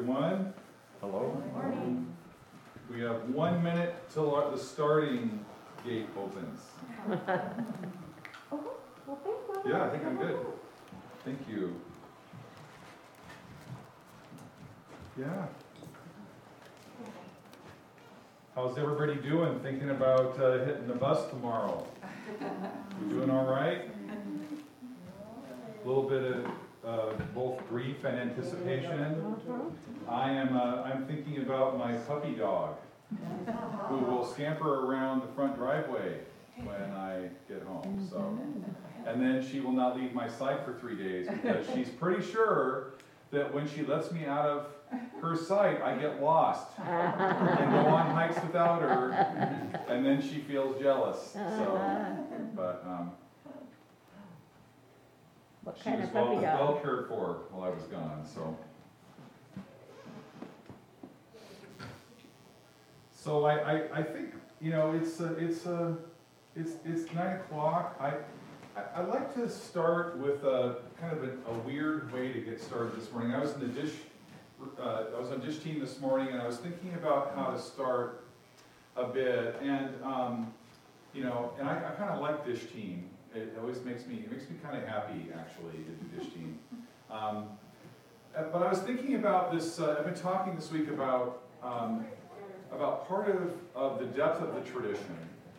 everyone. Hello. Good morning. We have 1 minute till the starting gate opens. Yeah, I think I'm good. Thank you. Yeah. How's everybody doing? Thinking about hitting the bus tomorrow? You doing all right? A little bit of both grief and anticipation. I'm thinking about my puppy dog, who will scamper around the front driveway when I get home. So, and then she will not leave my side for 3 days because she's pretty sure that when she lets me out of her sight, I get lost and go on hikes without her, and then she feels jealous. So, but What she kind was of puppy well dog? cared for while I was gone. So I think, you know, it's 9 o'clock. I like to start with a kind of a weird way to get started this morning. I was on dish team this morning, and I was thinking about how to start a bit, and you know, and I kind of like dish team. It always makes me kind of happy, actually, to do dish team. But I was thinking about this. I've been talking this week about part of the depth of the tradition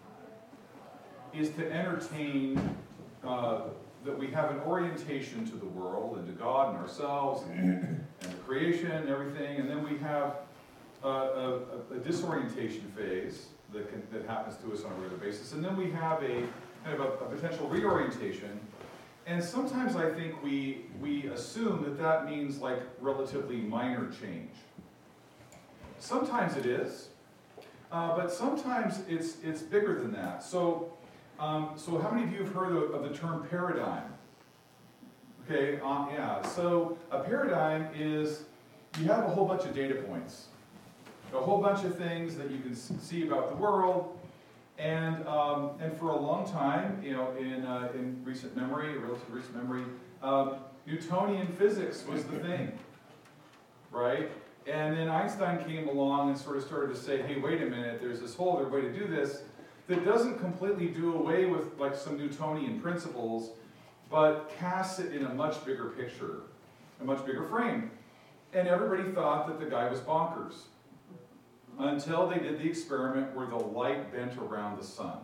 is to entertain that we have an orientation to the world and to God and ourselves and the creation and everything, and then we have a disorientation phase that happens to us on a regular basis, and then we have a kind of a potential reorientation. And sometimes I think we assume that means like relatively minor change. Sometimes it is, but sometimes it's bigger than that. So how many of you have heard of the term paradigm? Okay, yeah. So a paradigm is you have a whole bunch of data points, a whole bunch of things that you can see about the world, and for a long time, you know, in recent memory, relative recent memory, Newtonian physics was the thing, right? And then Einstein came along and sort of started to say, hey, wait a minute, there's this whole other way to do this that doesn't completely do away with like some Newtonian principles, but casts it in a much bigger picture, a much bigger frame. And everybody thought that the guy was bonkers until they did the experiment where the light bent around the sun.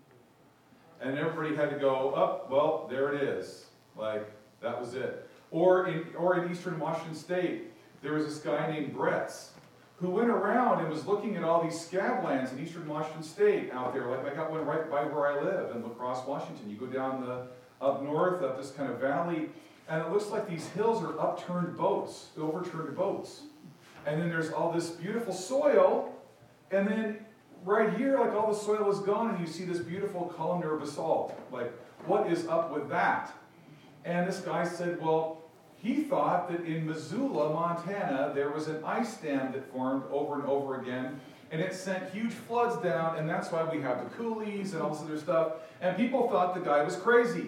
And everybody had to go, oh, well, there it is. Like, that was it. Or in Eastern Washington State, there was this guy named Bretz who went around and was looking at all these scablands in Eastern Washington State out there. Like I got one right by where I live in La Crosse, Washington. You go down up north, up this kind of valley, and it looks like these hills are upturned boats, overturned boats. And then there's all this beautiful soil, and then right here, like all the soil is gone, and you see this beautiful columnar basalt. Like, what is up with that? And this guy said, well, he thought that in Missoula, Montana, there was an ice dam that formed over and over again, and it sent huge floods down, and that's why we have the coulees and all this other stuff. And people thought the guy was crazy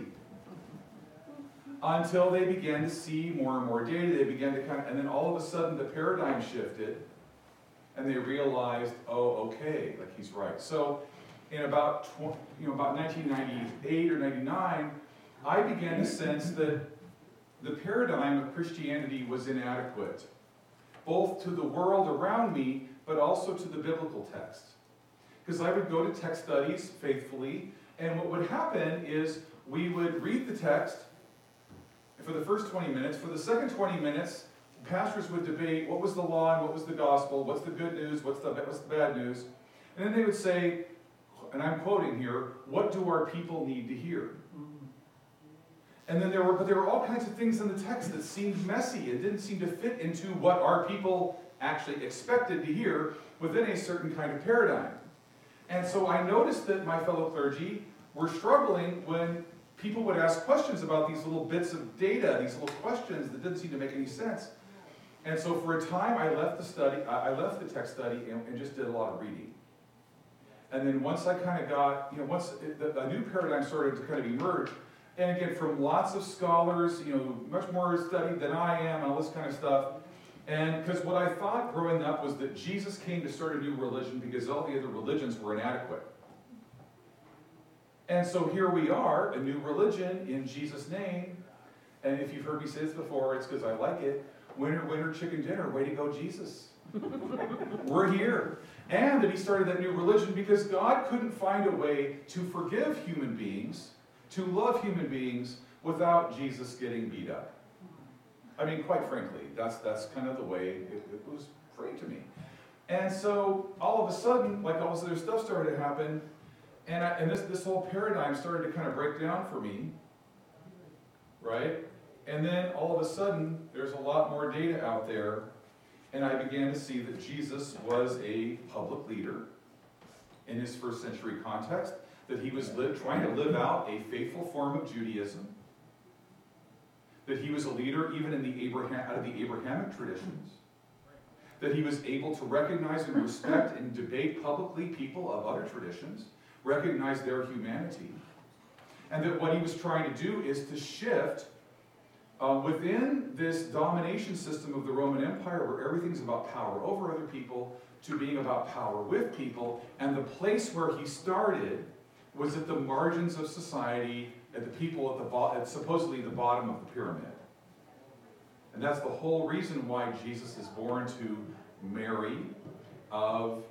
until they began to see more and more data. They began to and then all of a sudden the paradigm shifted, and they realized, oh, okay, like he's right. So in about 1998 or 99, I began to sense that the paradigm of Christianity was inadequate, both to the world around me, but also to the biblical text. Because I would go to text studies faithfully, and what would happen is we would read the text for the first 20 minutes. For the second 20 minutes, pastors would debate what was the law and what was the gospel, what's the good news, what's the bad news. And then they would say, and I'm quoting here, what do our people need to hear? And then there were all kinds of things in the text that seemed messy and didn't seem to fit into what our people actually expected to hear within a certain kind of paradigm. And so I noticed that my fellow clergy were struggling when people would ask questions about these little bits of data, these little questions that didn't seem to make any sense. And so for a time I left the text study and just did a lot of reading. And then once I kind of got, once a new paradigm started to kind of emerge, and again, from lots of scholars, much more studied than I am, and all this kind of stuff, And because what I thought growing up was that Jesus came to start a new religion because all the other religions were inadequate. And so here we are, a new religion in Jesus' name. And if you've heard me say this before, it's because I like it. Winner, winner, chicken dinner. Way to go, Jesus. We're here. And that he started that new religion because God couldn't find a way to forgive human beings, to love human beings, without Jesus getting beat up. I mean, quite frankly, that's kind of the way it was framed to me. And so, all of a sudden, like all this other stuff started to happen, and this whole paradigm started to kind of break down for me, right? And then, all of a sudden, there's a lot more data out there, and I began to see that Jesus was a public leader in his first century context, that he was trying to live out a faithful form of Judaism, that he was a leader even in out of the Abrahamic traditions, that he was able to recognize and respect and debate publicly people of other traditions, recognize their humanity, and that what he was trying to do is to shift within this domination system of the Roman Empire, where everything's about power over other people, to being about power with people. And the place where he started was at the margins of society, at the people at supposedly the bottom of the pyramid. And that's the whole reason why Jesus is born to Mary of,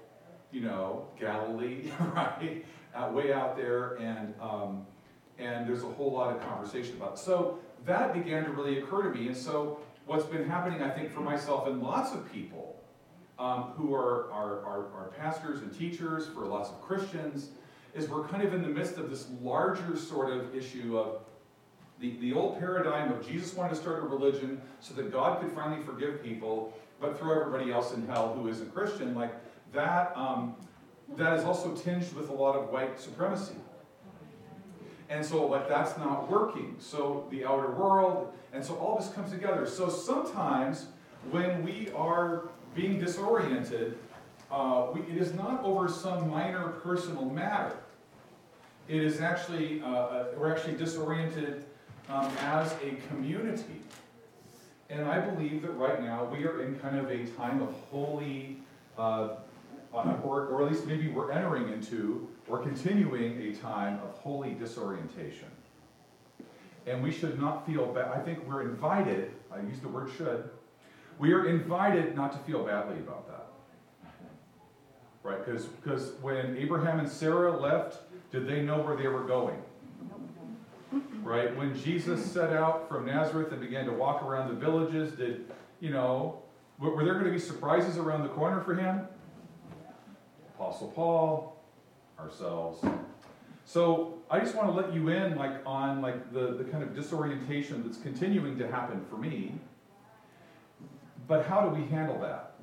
Galilee, right? Way out there, and there's a whole lot of conversation about it. So that began to really occur to me. And so what's been happening, I think, for myself and lots of people who are pastors and teachers, for lots of Christians, is we're kind of in the midst of this larger sort of issue of the old paradigm of Jesus wanted to start a religion so that God could finally forgive people, but throw everybody else in hell who isn't Christian. Like that, that is also tinged with a lot of white supremacy. And so, like, that's not working. So the outer world, and so all this comes together. So sometimes when we are being disoriented, it is not over some minor personal matter. It is actually, we're actually disoriented as a community. And I believe that right now we are in kind of a time of holy, or at least maybe we're entering into, or continuing a time of holy disorientation. And we should not feel bad. I think we're invited, I use the word should, we are invited not to feel badly about that. Right? Because when Abraham and Sarah left, did they know where they were going? Right? When Jesus set out from Nazareth and began to walk around the villages, were there going to be surprises around the corner for him? Apostle Paul, ourselves. So I just want to let you in on the kind of disorientation that's continuing to happen for me. But how do we handle that?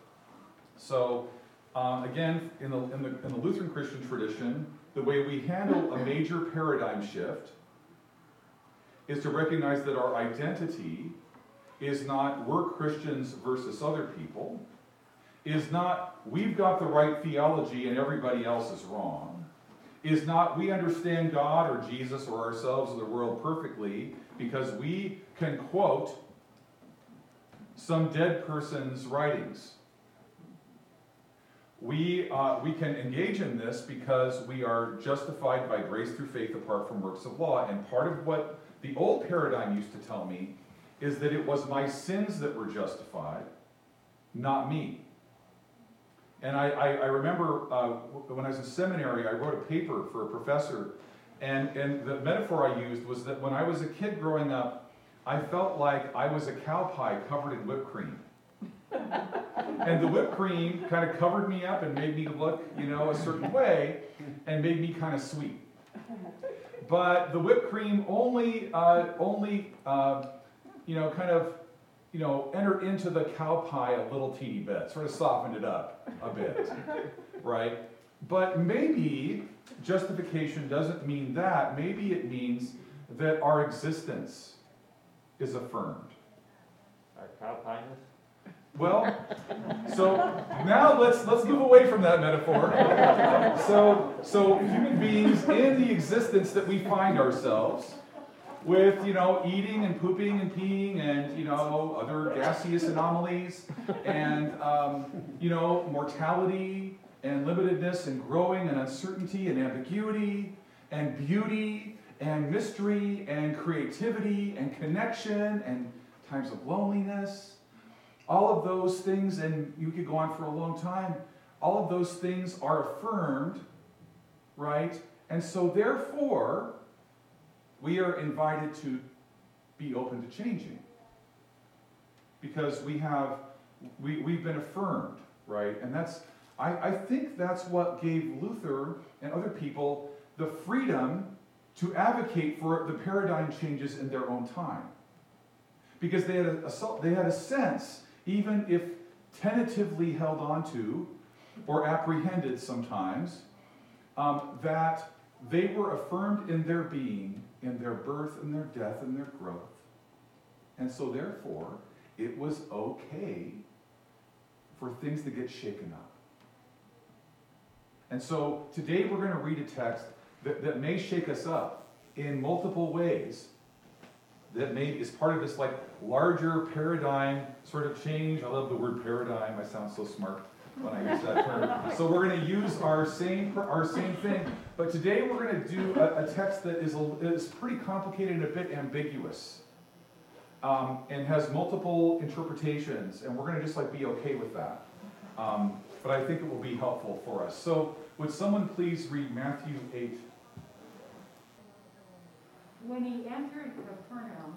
So again, in the Lutheran Christian tradition, the way we handle a major paradigm shift is to recognize that our identity is not we're Christians versus other people, is not we've got the right theology and everybody else is wrong, is not we understand God or Jesus or ourselves or the world perfectly because we can quote some dead person's writings. We can engage in this because we are justified by grace through faith apart from works of law. And part of what the old paradigm used to tell me is that it was my sins that were justified, not me. And I remember when I was in seminary, I wrote a paper for a professor, and the metaphor I used was that when I was a kid growing up, I felt like I was a cow pie covered in whipped cream. And the whipped cream kind of covered me up and made me look, a certain way, and made me kind of sweet. But the whipped cream only entered into the cow pie a little teeny bit, sort of softened it up a bit, right? But maybe justification doesn't mean that. Maybe it means that our existence is affirmed. Our cow pie-ness? Well, so now let's move away from that metaphor. So human beings in the existence that we find ourselves, with, eating and pooping and peeing and, other gaseous anomalies and, mortality and limitedness and growing and uncertainty and ambiguity and beauty and mystery and creativity and connection and times of loneliness. All of those things, and you could go on for a long time, all of those things are affirmed, right? And so therefore, we are invited to be open to changing. Because we've been affirmed, right? And I think that's what gave Luther and other people the freedom to advocate for the paradigm changes in their own time. Because they had a sense, even if tentatively held onto or apprehended sometimes, that they were affirmed in their being, in their birth and their death and their growth. And so therefore, it was okay for things to get shaken up. And so today we're going to read a text that may shake us up in multiple ways, that is part of this larger paradigm sort of change. I love the word paradigm. I sound so smart when I use that term. So we're going to use our same thing. But today we're going to do a text that is pretty complicated and a bit ambiguous, and has multiple interpretations. And we're going to just be okay with that. But I think it will be helpful for us. So would someone please read Matthew 8? When he entered Capernaum,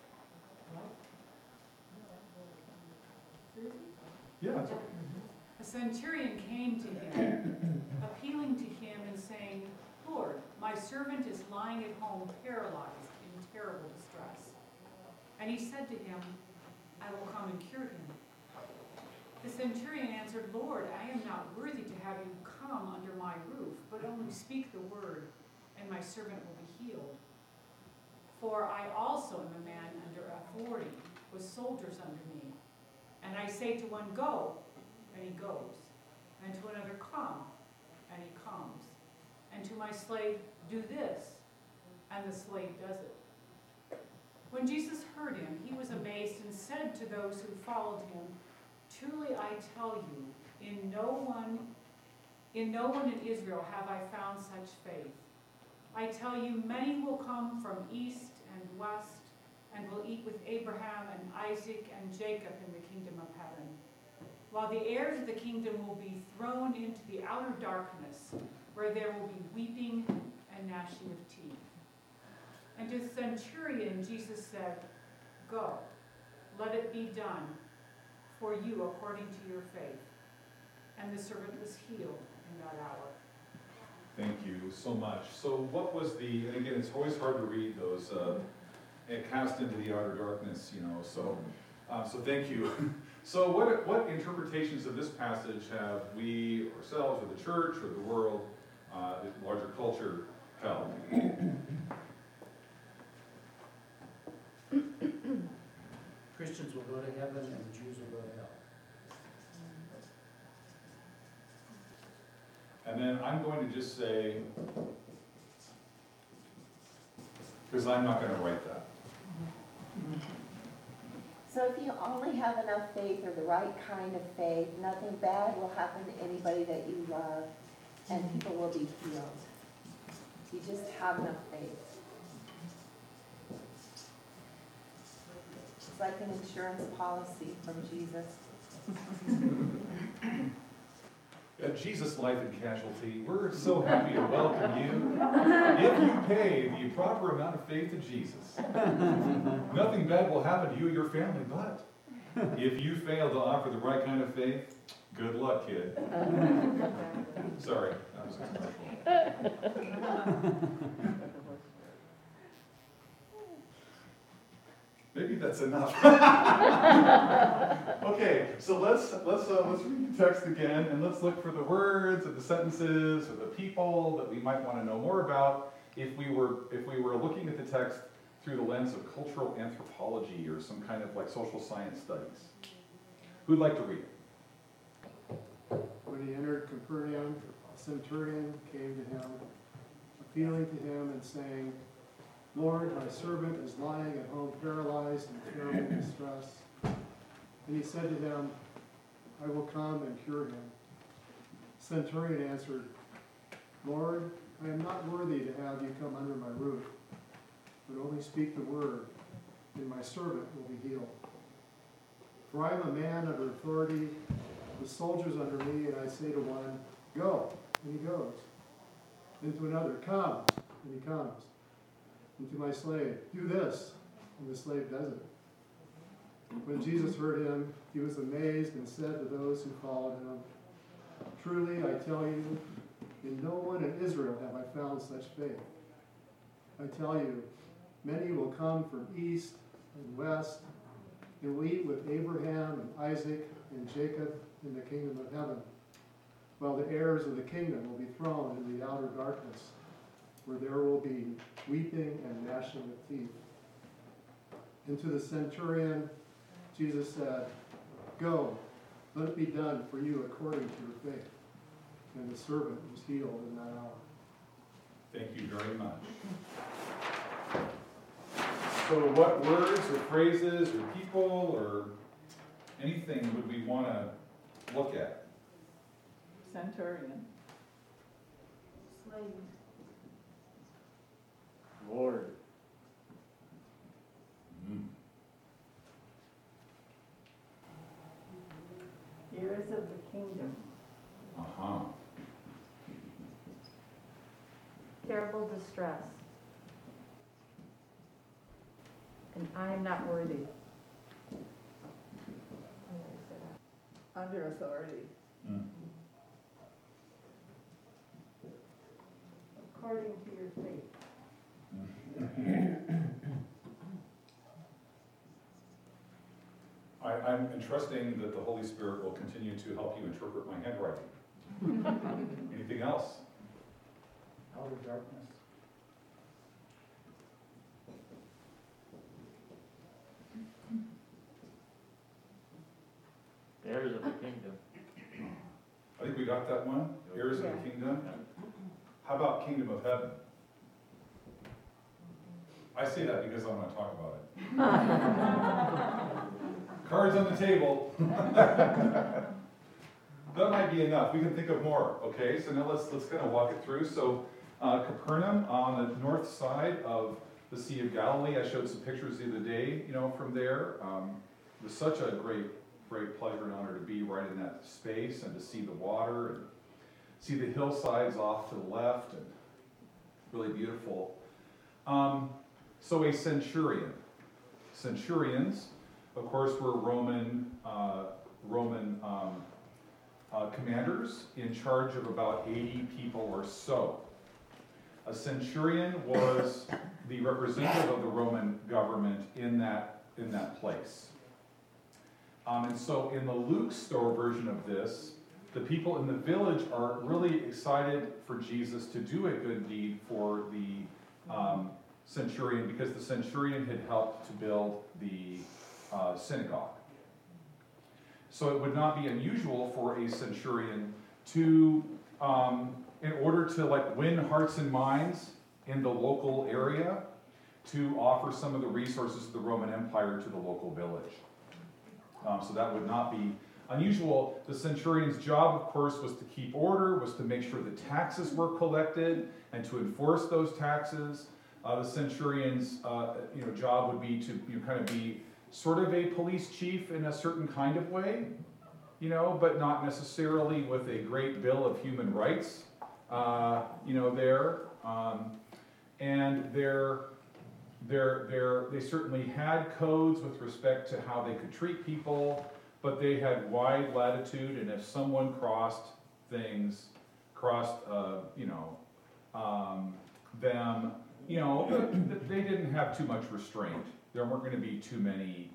Yeah, it's okay. a centurion came to him, appealing to him and saying, Lord, my servant is lying at home paralyzed in terrible distress. And he said to him, I will come and cure him. The centurion answered, Lord, I am not worthy to have you come under my roof, but only speak the word, and my servant will be healed. For I also am a man under authority, with soldiers under me. And I say to one, go, and he goes. And to another, come, and he comes. And to my slave, do this, and the slave does it. When Jesus heard him, he was amazed and said to those who followed him, truly I tell you, in no one in Israel have I found such faith. I tell you, many will come from east and west, and will eat with Abraham and Isaac and Jacob in the kingdom of heaven, while the heirs of the kingdom will be thrown into the outer darkness, where there will be weeping and gnashing of teeth. And to the centurion Jesus said, go, let it be done for you according to your faith. And the servant was healed in that hour. Thank you so much. So what was and again, it's always hard to read those, and cast into the outer darkness, so thank you. So what interpretations of this passage have we ourselves, or the church, or the world, the larger culture, held? Christians will go to heaven and the Jews will go to hell. And then I'm going to just say, because I'm not going to write that. So if you only have enough faith, or the right kind of faith, nothing bad will happen to anybody that you love, and people will be healed. You just have enough faith. It's like an insurance policy from Jesus. At Jesus Life and Casualty, we're so happy to welcome you. If you pay the proper amount of faith to Jesus, nothing bad will happen to you or your family, but if you fail to offer the right kind of faith, good luck, kid. Sorry, that was a commercial. Maybe that's enough. Okay, so let's read the text again, and let's look for the words or the sentences or the people that we might want to know more about if we were looking at the text through the lens of cultural anthropology or some kind of social science studies. Who'd like to read it? When he entered Capernaum, a centurion came to him, appealing to him and saying, Lord, my servant is lying at home paralyzed in terrible distress. And he said to him, I will come and cure him. Centurion answered, Lord, I am not worthy to have you come under my roof, but only speak the word, and my servant will be healed. For I am a man under authority, with soldiers under me, and I say to one, go, and he goes. And to another, come, and he comes. And to my slave, do this, and the slave does it. When Jesus heard him, he was amazed and said to those who followed him, truly, I tell you, in no one in Israel have I found such faith. I tell you, many will come from east and west, and will eat with Abraham and Isaac and Jacob in the kingdom of heaven, while the heirs of the kingdom will be thrown into the outer darkness, where there will be weeping and gnashing of teeth. And to the centurion, Jesus said, go, let it be done for you according to your faith. And the servant was healed in that hour. Thank you very much. So what words or phrases or people or anything would we want to look at? Centurion. Slave. Lord. Heirs of the kingdom. Uh-huh. Terrible distress. And I am not worthy. Under authority. Mm. According to your faith. I'm entrusting that the Holy Spirit will continue to help you interpret my handwriting. Anything else? Outer darkness. Heirs of the kingdom. I think we got that one. Heirs of Yeah. the kingdom. How about kingdom of heaven? I say that because I want to talk about it. Cards on the table. That might be enough. We can think of more. Okay, so now let's kind of walk it through. So Capernaum on the north side of the Sea of Galilee. I showed some pictures the other day, from there. It was such a great pleasure and honor to be right in that space and to see the water and see the hillsides off to the left, and really beautiful. So a centurion. Centurions, of course, were Roman commanders in charge of about 80 people or so. A centurion was the representative of the Roman government in that place. And so in the Luke Store version of this, the people in the village are really excited for Jesus to do a good deed for the centurion, because the centurion had helped to build the synagogue. So it would not be unusual for a centurion to, in order to win hearts and minds in the local area, to offer some of the resources of the Roman Empire to the local village. So that would not be unusual. The centurion's job, of course, was to keep order, was to make sure the taxes were collected, and to enforce those taxes. The centurion's job would be to kind of be sort of a police chief in a certain kind of way, but not necessarily with a great bill of human rights, there. And they certainly had codes with respect to how they could treat people, but they had wide latitude, and if someone crossed them, they didn't have too much restraint. There weren't going to be too many,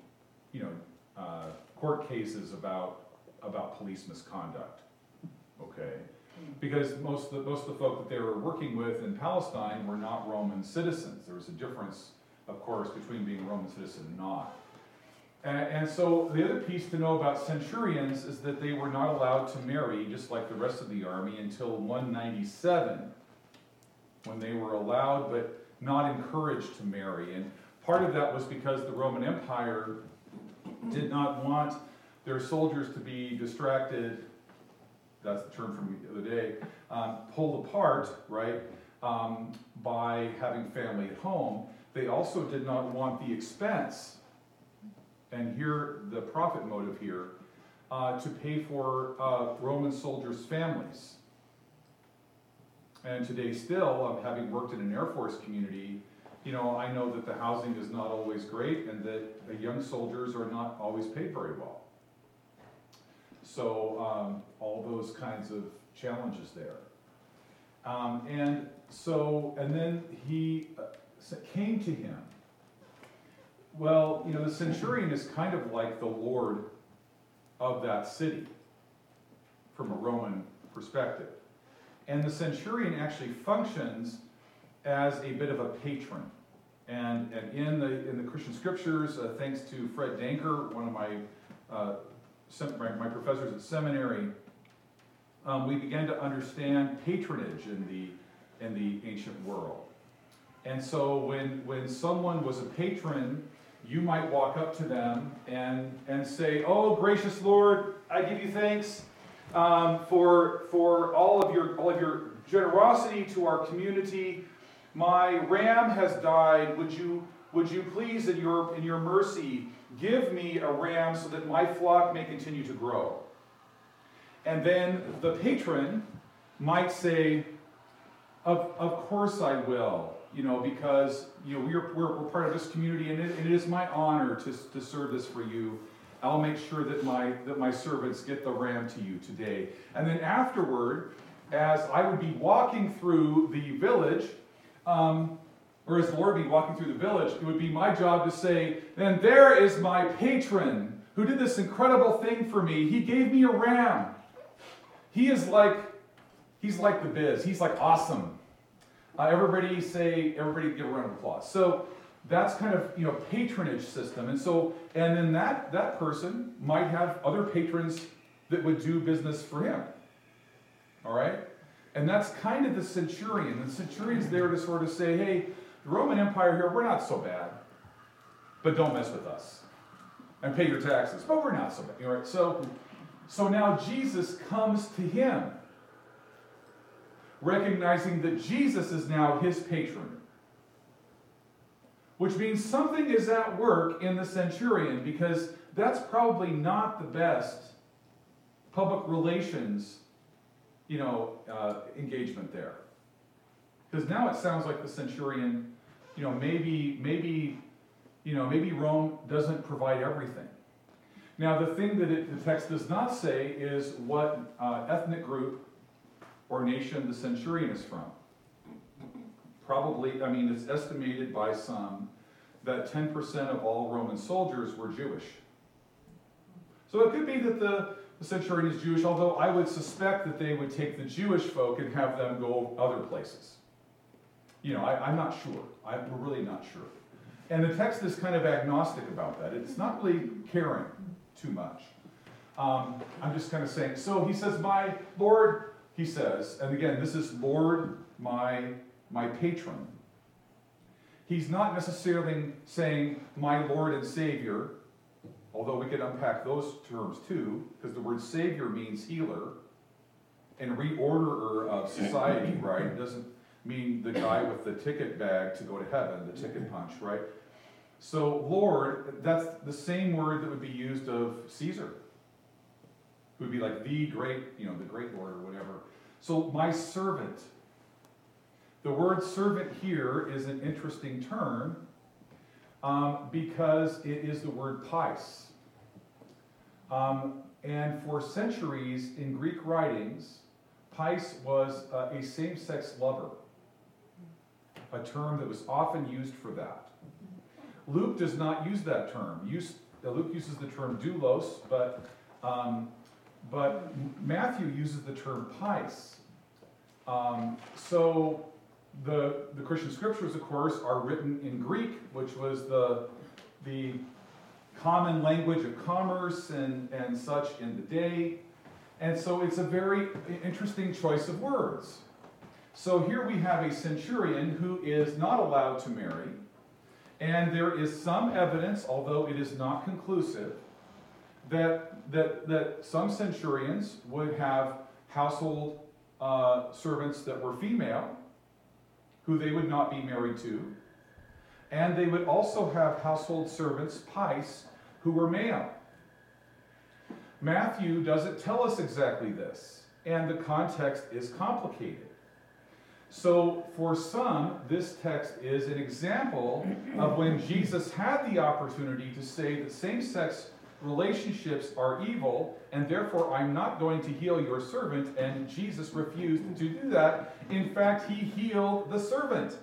court cases about police misconduct. Okay, because most of the folk that they were working with in Palestine were not Roman citizens. There was a difference, of course, between being a Roman citizen and not. And so the other piece to know about centurions is that they were not allowed to marry, just like the rest of the army, until 197, when they were allowed, but not encouraged to marry. And part of that was because the Roman Empire did not want their soldiers to be distracted, that's the term from the other day, pulled apart, right, by having family at home. They also did not want the expense, and here the profit motive here, to pay for Roman soldiers' families. And today still, having worked in an Air Force community, I know that the housing is not always great and that the young soldiers are not always paid very well. So all those kinds of challenges there. And then he came to him. Well, the centurion is kind of like the lord of that city from a Roman perspective. And the centurion actually functions as a bit of a patron. And in the Christian scriptures, thanks to Fred Danker, one of my professors at seminary, we began to understand patronage in the ancient world. And so when someone was a patron, you might walk up to them and say, "Oh, gracious Lord, I give you thanks for all of your generosity to our community. My ram has died. Would you please, in your mercy, give me a ram so that my flock may continue to grow?" And then the patron might say, Of course I will, because we're part of this community, and it is my honor to serve this for you. I'll make sure that my servants get the ram to you today." And then afterward, as I would be walking through the village, or as the Lord be walking through the village, it would be my job to say, "And there is my patron who did this incredible thing for me. He gave me a ram. He's like the biz. He's like awesome." Everybody give a round of applause. So that's kind of patronage system. And then that person might have other patrons that would do business for him. All right? And that's kind of the centurion. The centurion's there to sort of say, "Hey, the Roman Empire here, we're not so bad, but don't mess with us. And pay your taxes, but we're not so bad." All right? So now Jesus comes to him, recognizing that Jesus is now his patron. Which means something is at work in the centurion, because that's probably not the best public relations engagement there. Because now it sounds like the centurion, maybe Rome doesn't provide everything. Now the thing that the text does not say is what ethnic group or nation the centurion is from. Probably, it's estimated by some that 10% of all Roman soldiers were Jewish. So it could be that the centurion is Jewish, although I would suspect that they would take the Jewish folk and have them go other places. I'm not sure. We're really not sure. And the text is kind of agnostic about that. It's not really caring too much. I'm just kind of saying, so he says, "My Lord," he says, and again, this is Lord, my patron. He's not necessarily saying, "My Lord and Savior," although we could unpack those terms too, because the word Savior means healer and reorderer of society, right? It doesn't mean the guy with the ticket bag to go to heaven, the ticket punch, right? So Lord, that's the same word that would be used of Caesar. It would be like the great Lord or whatever. So my servant. The word servant here is an interesting term because it is the word pais. And for centuries in Greek writings, pais was a same-sex lover, a term that was often used for that. Luke does not use that term. Luke uses the term doulos, but Matthew uses the term pais. So the Christian scriptures, of course, are written in Greek, which was the common language of commerce and such in the day. And so it's a very interesting choice of words. So here we have a centurion who is not allowed to marry, and there is some evidence, although it is not conclusive, that some centurions would have household servants that were female, who they would not be married to, and they would also have household servants, pais, who were male. Matthew doesn't tell us exactly this, and the context is complicated. So for some, this text is an example of when Jesus had the opportunity to say that same-sex relationships are evil, and therefore I'm not going to heal your servant, and Jesus refused to do that. In fact, he healed the servant.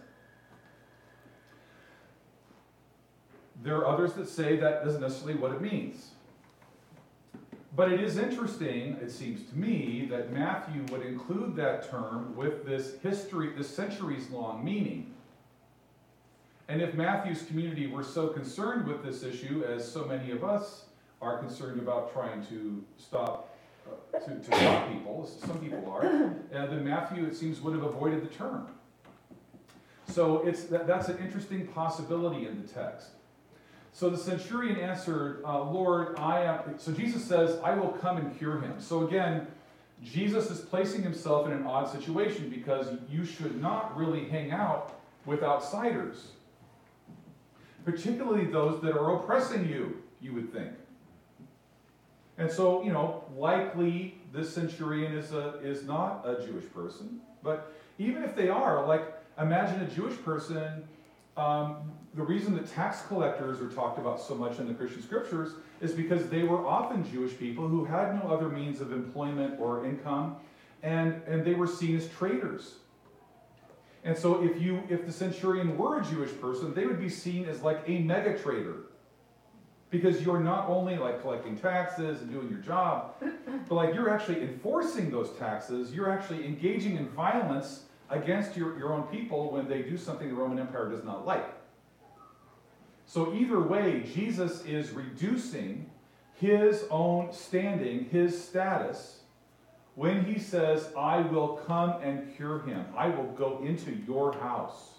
There are others that say that isn't necessarily what it means. But it is interesting, it seems to me, that Matthew would include that term with this history, this centuries-long meaning. And if Matthew's community were so concerned with this issue, as so many of us are concerned about trying to stop people, some people are, then Matthew, it seems, would have avoided the term. So that's an interesting possibility in the text. So the centurion answered, Lord, so Jesus says, I will come and cure him. So again, Jesus is placing himself in an odd situation because you should not really hang out with outsiders, particularly those that are oppressing you, you would think. And so, likely this centurion is not a Jewish person, but even if they are, imagine a Jewish person. The reason that tax collectors are talked about so much in the Christian scriptures is because they were often Jewish people who had no other means of employment or income, and they were seen as traitors. And so if the centurion were a Jewish person, they would be seen as like a mega traitor, because you're not only collecting taxes and doing your job, but you're actually enforcing those taxes. You're actually engaging in violence against your own people when they do something the Roman Empire does not like. So either way, Jesus is reducing his own standing, his status, when he says, I will come and cure him. I will go into your house.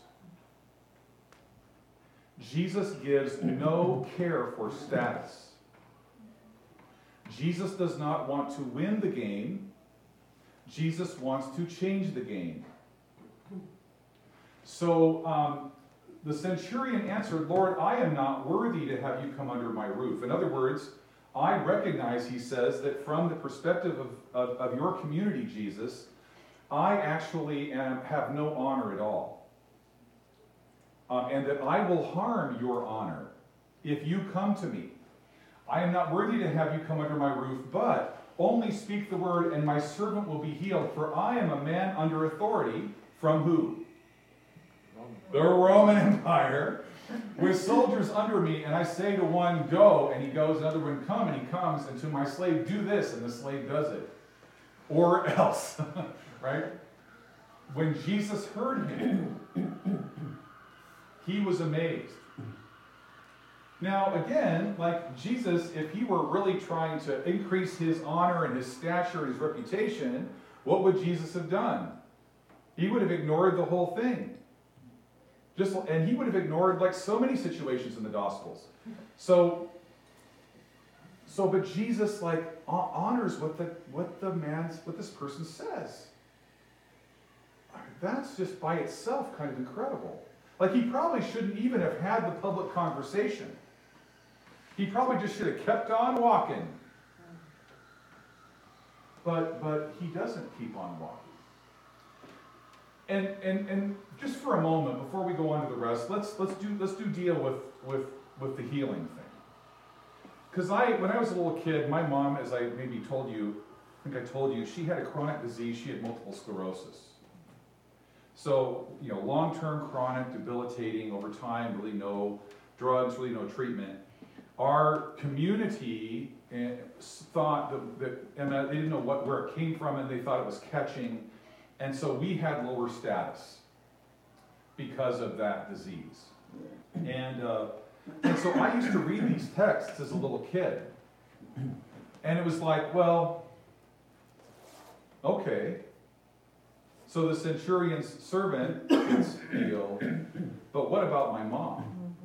Jesus gives no care for status. Jesus does not want to win the game. Jesus wants to change the game. So the centurion answered, Lord, I am not worthy to have you come under my roof. In other words, I recognize, he says, that from the perspective of your community, Jesus, I actually have no honor at all. And that I will harm your honor if you come to me. I am not worthy to have you come under my roof, but only speak the word, and my servant will be healed. For I am a man under authority from who? The Roman Empire, with soldiers under me, and I say to one, go, and he goes, another one, come, and he comes, and to my slave, do this, and the slave does it. Or else, right? When Jesus heard him, he was amazed. Now, again, Jesus, if he were really trying to increase his honor and his stature and his reputation, what would Jesus have done? He would have ignored the whole thing. And he would have ignored so many situations in the Gospels. But Jesus honors what this person says. That's just by itself kind of incredible. He probably shouldn't even have had the public conversation. He probably just should have kept on walking. But he doesn't keep on walking. And just for a moment, before we go on to the rest, let's deal with the healing thing. Because when I was a little kid, my mom, as I maybe told you, she had a chronic disease. She had multiple sclerosis. So, long-term, chronic, debilitating, over time, really no drugs, really no treatment. Our community thought that and they didn't know where it came from, and they thought it was catching. And so we had lower status because of that disease. And so I used to read these texts as a little kid. And it was like, well, okay. So the centurion's servant gets healed, but what about my mom?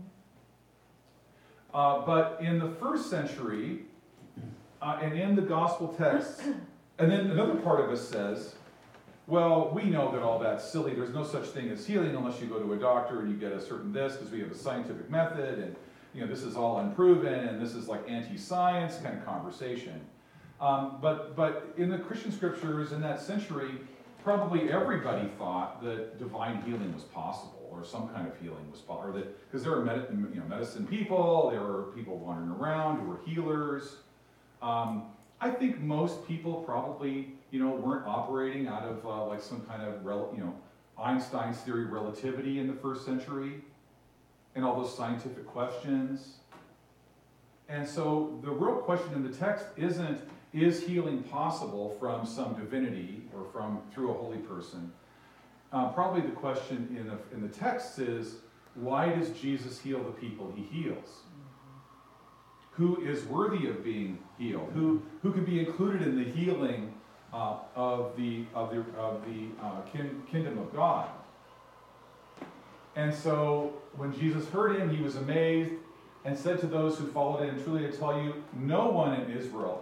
But in the first century, and in the gospel texts, and then another part of us says, well, we know that all that's silly. There's no such thing as healing unless you go to a doctor and you get a certain this, because we have a scientific method, and this is all unproven, and this is like anti-science kind of conversation. But in the Christian scriptures in that century, probably everybody thought that divine healing was possible, or some kind of healing was possible, because there were medicine people, there were people wandering around who were healers. I think most people probably weren't operating out of like some kind of Einstein's theory of relativity in the first century, and all those scientific questions. And so the real question in the text isn't, is healing possible from some divinity or through a holy person? Probably the question in the text is, why does Jesus heal the people he heals? Who is worthy of being healed? Who can be included in the healing of the kingdom of God? And so when Jesus heard him, he was amazed and said to those who followed him, truly I tell you, no one in Israel,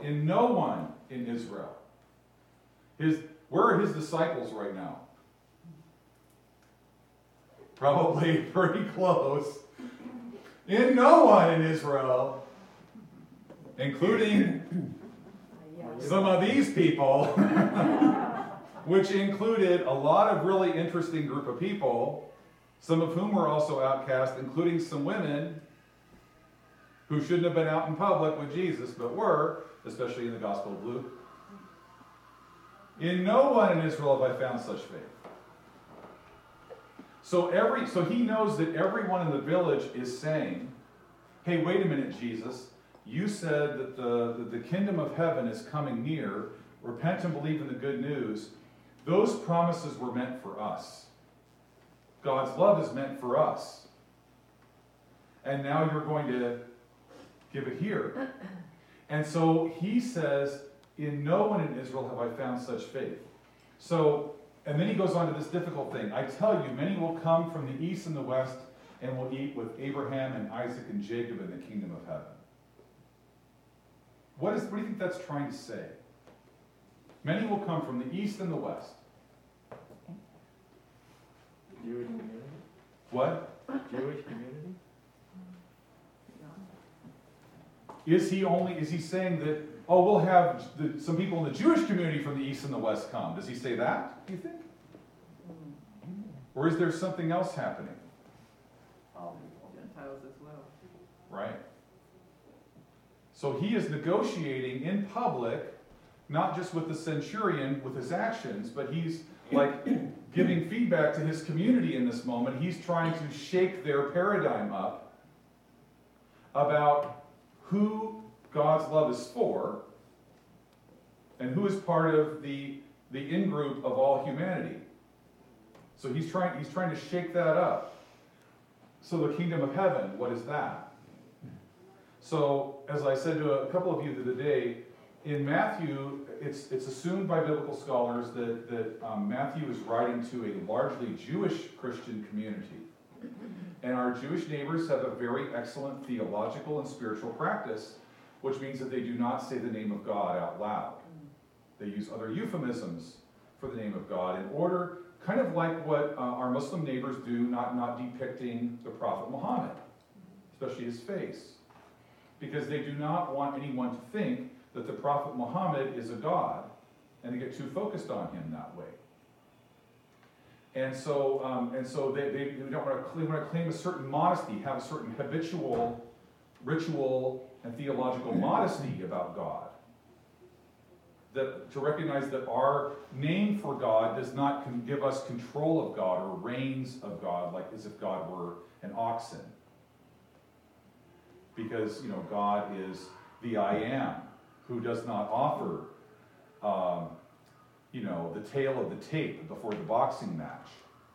where are his disciples right now? Probably pretty close. In no one in Israel, including some of these people, which included a lot of really interesting group of people, some of whom were also outcast, including some women who shouldn't have been out in public with Jesus, but were, especially in the Gospel of Luke. In no one in Israel have I found such faith. So he knows that everyone in the village is saying, hey, wait a minute, Jesus. You said that the kingdom of heaven is coming near. Repent and believe in the good news. Those promises were meant for us. God's love is meant for us. And now you're going to give it here. And so he says, in no one in Israel have I found such faith. So, and then he goes on to this difficult thing. I tell you, many will come from the east and the west and will eat with Abraham and Isaac and Jacob in the kingdom of heaven. What do you think that's trying to say? Many will come from the east and the west. Jewish community? What? Jewish community? Is he saying that, we'll have some people in the Jewish community from the east and the west come? Does he say that, do you think? Or is there something else happening? All Gentiles as well. Right? So he is negotiating in public, not just with the centurion with his actions, but he's like giving feedback to his community in this moment. He's trying to shake their paradigm up about who God's love is for and who is part of the in-group of all humanity. So he's trying to shake that up. So the kingdom of heaven, what is that? So, as I said to a couple of you the other day, in Matthew, it's assumed by biblical scholars that Matthew is writing to a largely Jewish Christian community. And our Jewish neighbors have a very excellent theological and spiritual practice, which means that they do not say the name of God out loud. They use other euphemisms for the name of God in order, kind of like what our Muslim neighbors do, not depicting the Prophet Muhammad, especially his face. Because they do not want anyone to think that the Prophet Muhammad is a god, and they get too focused on him that way. And so they don't want to claim a certain modesty, have a certain habitual, ritual, and theological modesty about God. To recognize that our name for God does not give us control of God or reigns of God, like as if God were an oxen. Because, God is the I am, who does not offer, the tail of the tape before the boxing match.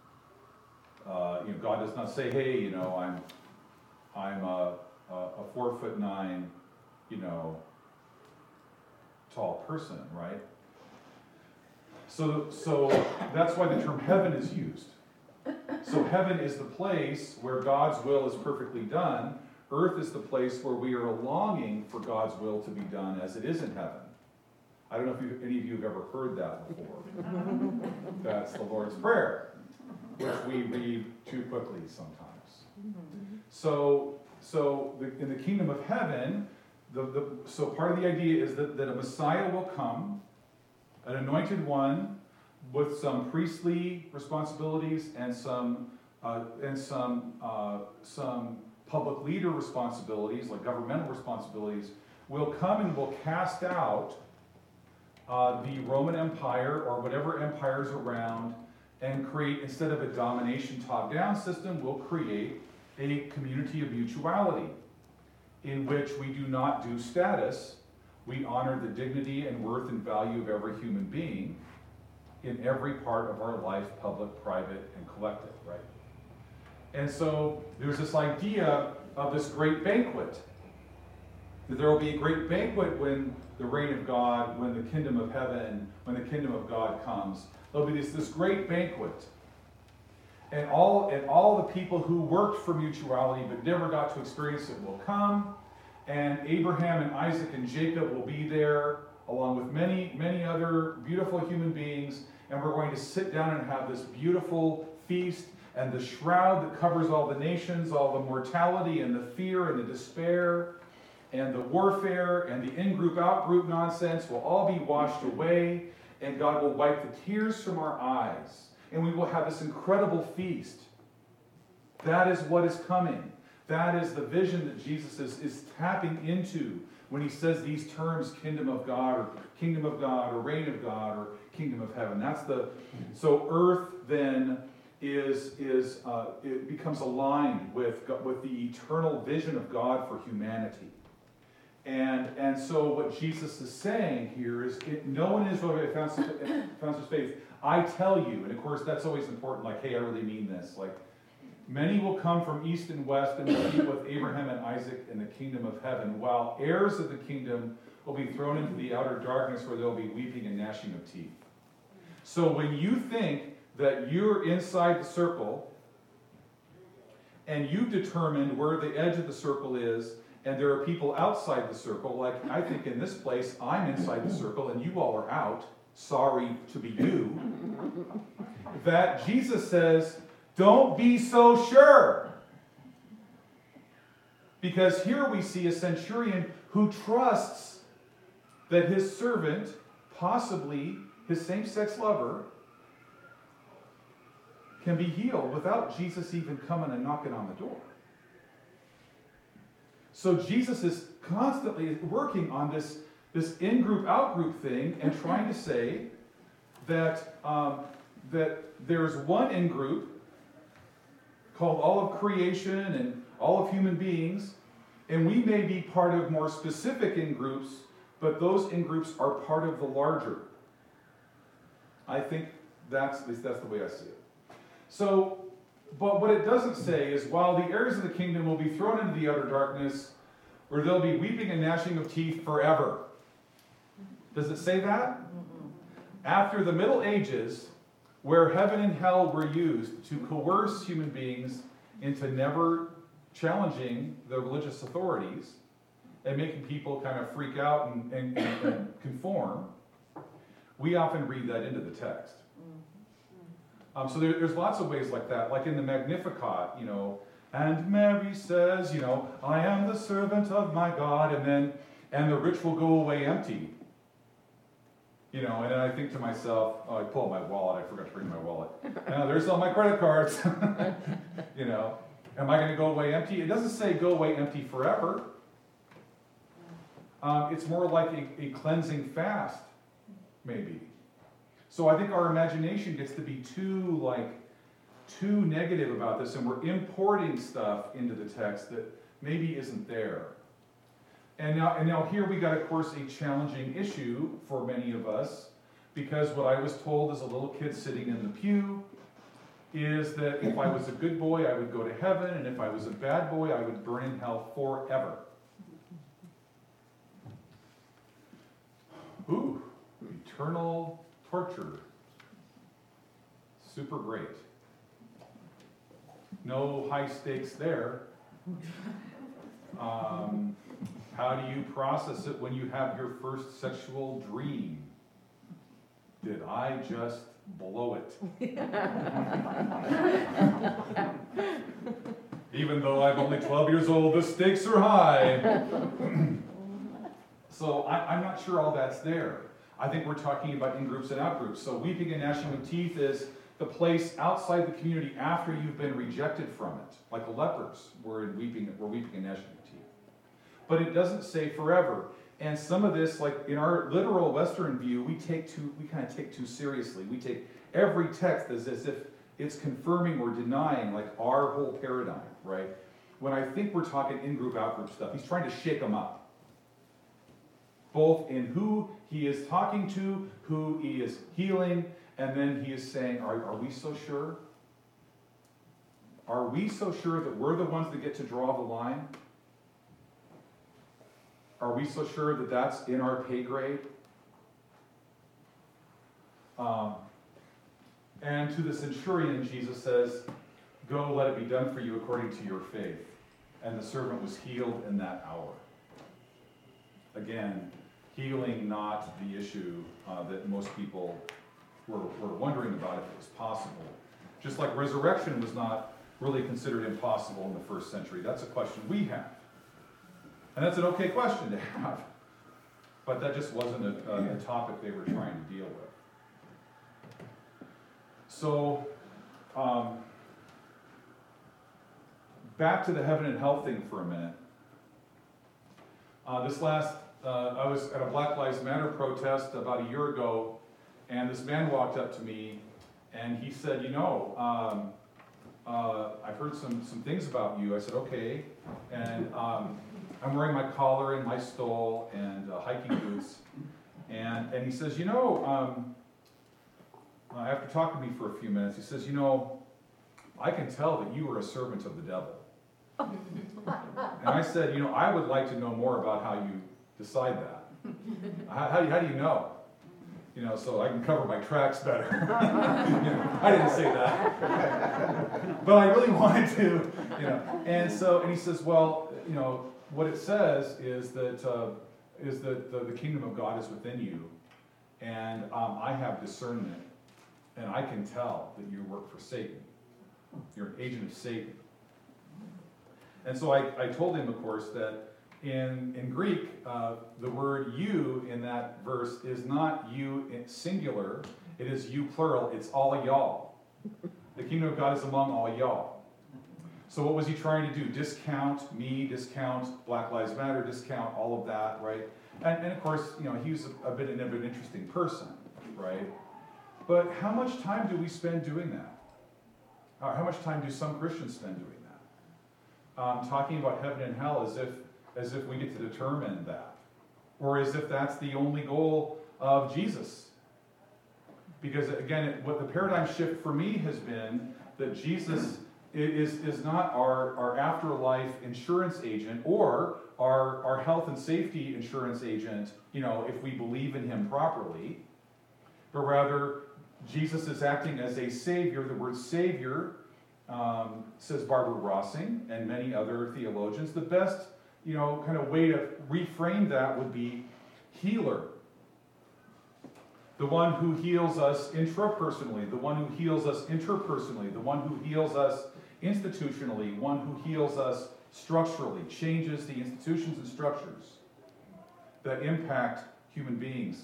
God does not say, hey, I'm a 4'9", tall person, right? So that's why the term heaven is used. So heaven is the place where God's will is perfectly done. Earth is the place where we are longing for God's will to be done as it is in heaven. I don't know if any of you have ever heard that before. That's the Lord's Prayer, which we read too quickly sometimes. So in the kingdom of heaven, so part of the idea is that a Messiah will come, an anointed one with some priestly responsibilities and some public leader responsibilities, like governmental responsibilities, will come and will cast out the Roman Empire or whatever empires around, and create, instead of a domination top-down system, will create a community of mutuality in which we do not do status. We honor the dignity and worth and value of every human being in every part of our life, public, private, and collective, right? And so there's this idea of this great banquet, that there will be a great banquet when the reign of God, when the kingdom of heaven, when the kingdom of God comes. There'll be this great banquet. And all the people who worked for mutuality but never got to experience it will come. And Abraham and Isaac and Jacob will be there, along with many, many other beautiful human beings. And we're going to sit down and have this beautiful feast. And the shroud that covers all the nations, all the mortality and the fear and the despair and the warfare and the in-group, out-group nonsense will all be washed away. And God will wipe the tears from our eyes. And we will have this incredible feast. That is what is coming. That is the vision that Jesus is tapping into when he says these terms, kingdom of God, or reign of God, or kingdom of heaven. So earth then it becomes aligned with the eternal vision of God for humanity. And so what Jesus is saying here is, no one in Israel found his faith. I tell you, and of course that's always important, like, hey, I really mean this. Like, many will come from east and west and will eat with Abraham and Isaac in the kingdom of heaven, while heirs of the kingdom will be thrown into the outer darkness where there will be weeping and gnashing of teeth. So when you think that you're inside the circle and you've determined where the edge of the circle is, and there are people outside the circle, like I think in this place, I'm inside the circle and you all are out, sorry to be you, that Jesus says, don't be so sure. Because here we see a centurion who trusts that his servant, possibly his same-sex lover, can be healed without Jesus even coming and knocking on the door. So Jesus is constantly working on this in-group, out-group thing and trying to say that there's one in-group called all of creation and all of human beings, and we may be part of more specific in-groups, but those in-groups are part of the larger. I think that's the way I see it. So, but what it doesn't say is, while the heirs of the kingdom will be thrown into the outer darkness, where there'll be weeping and gnashing of teeth forever. Does it say that? After the Middle Ages, where heaven and hell were used to coerce human beings into never challenging the religious authorities and making people kind of freak out and conform, we often read that into the text. So there's lots of ways like that, like in the Magnificat, and Mary says, I am the servant of my God, and the rich will go away empty. And then I think to myself, I pull out my wallet, I forgot to bring my wallet. There's all my credit cards. Am I going to go away empty? It doesn't say go away empty forever. It's more like a cleansing fast, maybe. So I think our imagination gets to be too negative about this, and we're importing stuff into the text that maybe isn't there. And now here we got, of course, a challenging issue for many of us, because what I was told as a little kid sitting in the pew is that if I was a good boy, I would go to heaven, and if I was a bad boy, I would burn in hell forever. Ooh, eternal torture super great. No high stakes there. How do you process it when you have your first sexual dream? Did I just blow it? Even though I'm only 12 years old, the stakes are high. So I'm not sure all that's there. I think we're talking about in-groups and out-groups. So weeping and gnashing of teeth is the place outside the community after you've been rejected from it. Like the lepers were weeping and gnashing of teeth. But it doesn't say forever. And some of this, like in our literal Western view, we kind of take too seriously. We take every text as if it's confirming or denying like our whole paradigm, right? When I think we're talking in-group, out-group stuff, he's trying to shake them up. Both in who he is talking to, who he is healing, and then he is saying, are we so sure? Are we so sure that we're the ones that get to draw the line? Are we so sure that that's in our pay grade? And to the centurion, Jesus says, go, let it be done for you according to your faith. And the servant was healed in that hour. Again, healing not the issue that most people were wondering about if it was possible. Just like resurrection was not really considered impossible in the first century. That's a question we have. And that's an okay question to have. But that just wasn't a topic they were trying to deal with. So, back to the heaven and hell thing for a minute. I was at a Black Lives Matter protest about a year ago, and this man walked up to me, and he said, I've heard some things about you. I said, okay, and I'm wearing my collar and my stole and hiking boots, and he says, after talking to me for a few minutes, he says, I can tell that you are a servant of the devil. And I said, I would like to know more about how you decide that. How do you know? So I can cover my tracks better. I didn't say that. But I really wanted to, And he says, well, what it says is that the kingdom of God is within you, and I have discernment, and I can tell that you work for Satan. You're an agent of Satan. And so I told him, of course, that in Greek, the word you in that verse is not you singular, it is you plural, it's all of y'all. The kingdom of God is among all y'all. So what was he trying to do? Discount me, discount Black Lives Matter, discount all of that, right? And of course, he was a bit of an interesting person, right? But how much time do we spend doing that? Or how much time do some Christians spend doing that? Talking about heaven and hell as if we get to determine that. Or as if that's the only goal of Jesus. Because again, what the paradigm shift for me has been that Jesus is not our afterlife insurance agent or our health and safety insurance agent, if we believe in him properly. But rather, Jesus is acting as a savior. The word savior, says Barbara Rossing and many other theologians. The best, kind of way to reframe that would be healer. The one who heals us intrapersonally, the one who heals us interpersonally, the one who heals us institutionally, one who heals us structurally, changes the institutions and structures that impact human beings.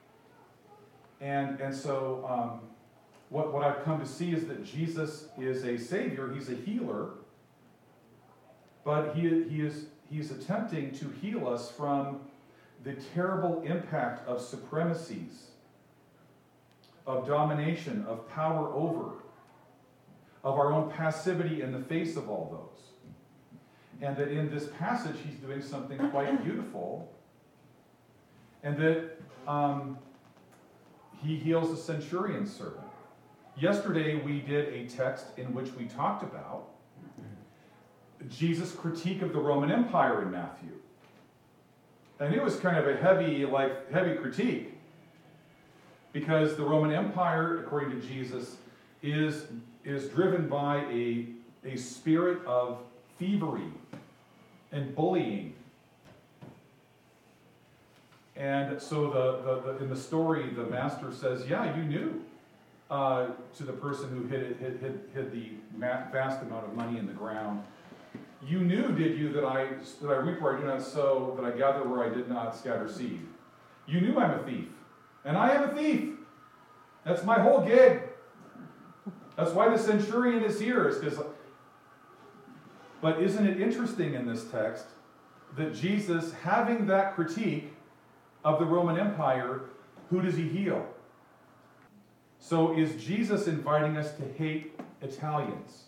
And so what I've come to see is that Jesus is a savior, he's a healer, but he is attempting to heal us from the terrible impact of supremacies, of domination, of power over, of our own passivity in the face of all those. And that in this passage he's doing something quite beautiful, and that he heals the centurion's servant. Yesterday we did a text in which we talked about Jesus' critique of the Roman Empire in Matthew. And it was kind of a heavy critique. Because the Roman Empire, according to Jesus, is driven by a spirit of thievery and bullying. And so in the story, the master says, yeah, you knew, to the person who hid the vast amount of money in the ground. You knew, did you, that I reap where I do not sow, that I gather where I did not scatter seed. You knew I'm a thief. And I am a thief. That's my whole gig. That's why the centurion is here. Is because. But isn't it interesting in this text that Jesus, having that critique of the Roman Empire, who does he heal? So is Jesus inviting us to hate Italians?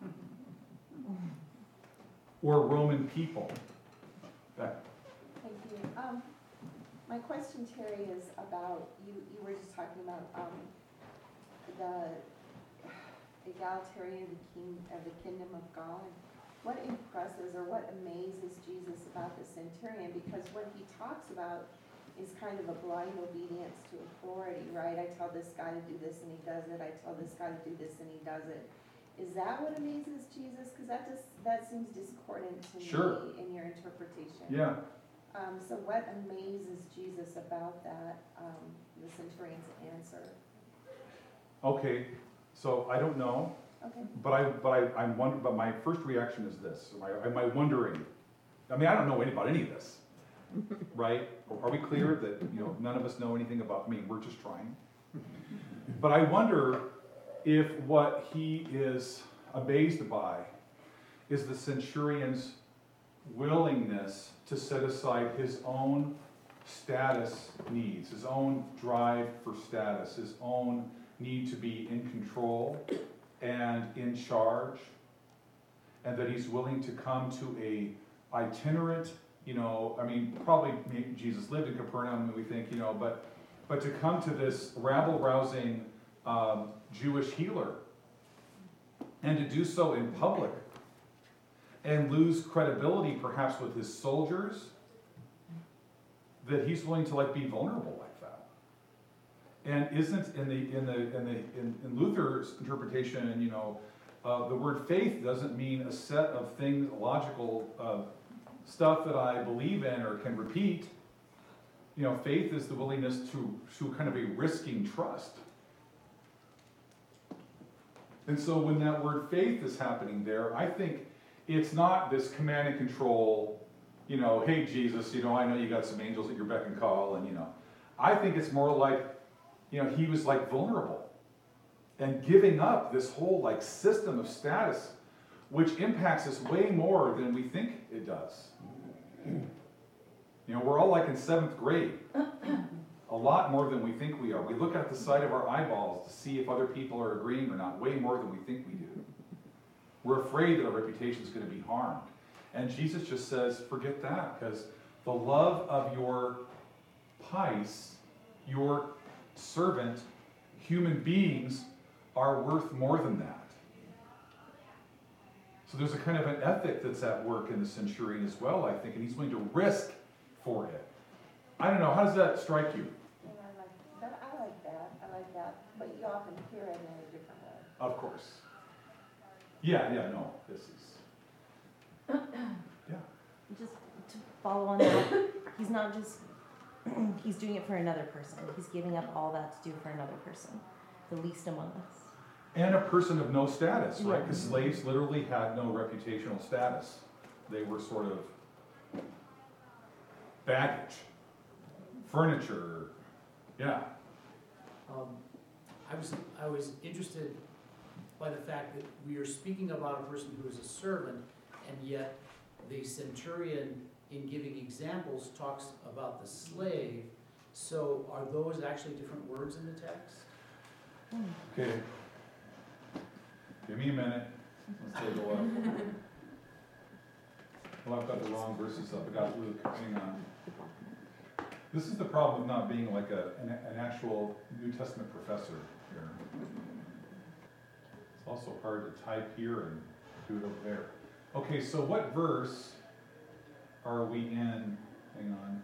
Or Roman people? Thank you. My question, Terry, is about, you were just talking about the egalitarian of the kingdom of God. What impresses or what amazes Jesus about the centurion? Because what he talks about is kind of a blind obedience to authority, right? I tell this guy to do this and he does it. I tell this guy to do this and he does it. Is that what amazes Jesus? Because that seems discordant to Sure. me in your interpretation. Yeah. So what amazes Jesus about that, the centurion's answer? Okay, so I don't know, Okay. but my first reaction is this. Am I wondering? I mean, I don't know about any of this, right? Are we clear that none of us know anything about? I mean, we're just trying. But I wonder if what he is amazed by is the centurion's willingness to set aside his own status needs, his own drive for status, his own need to be in control and in charge, and that he's willing to come to a itinerant, probably Jesus lived in Capernaum, and we think, but to come to this rabble-rousing Jewish healer, and to do so in public, and lose credibility perhaps with his soldiers, that he's willing to be vulnerable like that. And isn't in Luther's interpretation, the word faith doesn't mean a set of things, logical stuff that I believe in or can repeat. Faith is the willingness to kind of a risking trust. And so when that word faith is happening there, I think it's not this command and control, hey Jesus, I know you got some angels at your beck and call, and I think it's more like, he was vulnerable and giving up this whole system of status, which impacts us way more than we think it does. We're all in 7th grade. A lot more than we think we are. We look at the side of our eyeballs to see if other people are agreeing or not, way more than we think we do. We're afraid that our reputation is going to be harmed. And Jesus just says, forget that, because the love of your pais, your servant, human beings, are worth more than that. So there's a kind of an ethic that's at work in the centurion as well, I think, and he's willing to risk for it. I don't know, how does that strike you? And I like that, but you often hear it in a different way. Of course. Yeah, no, this is, yeah. Just to follow on that, he's not just, he's doing it for another person. He's giving up all that to do for another person, the least among us. And a person of no status, right? Yeah. Because slaves literally had no reputational status. They were sort of baggage, furniture, yeah. I was interested by the fact that we are speaking about a person who is a servant, and yet the centurion, in giving examples, talks about the slave. So are those actually different words in the text? Okay. Give me a minute. Let's take a look. Well, I've got the wrong verses up. I got Luke. Hang on. This is the problem with not being an actual New Testament professor here. It's also hard to type here and do it over there. Okay, so what verse are we in? Hang on.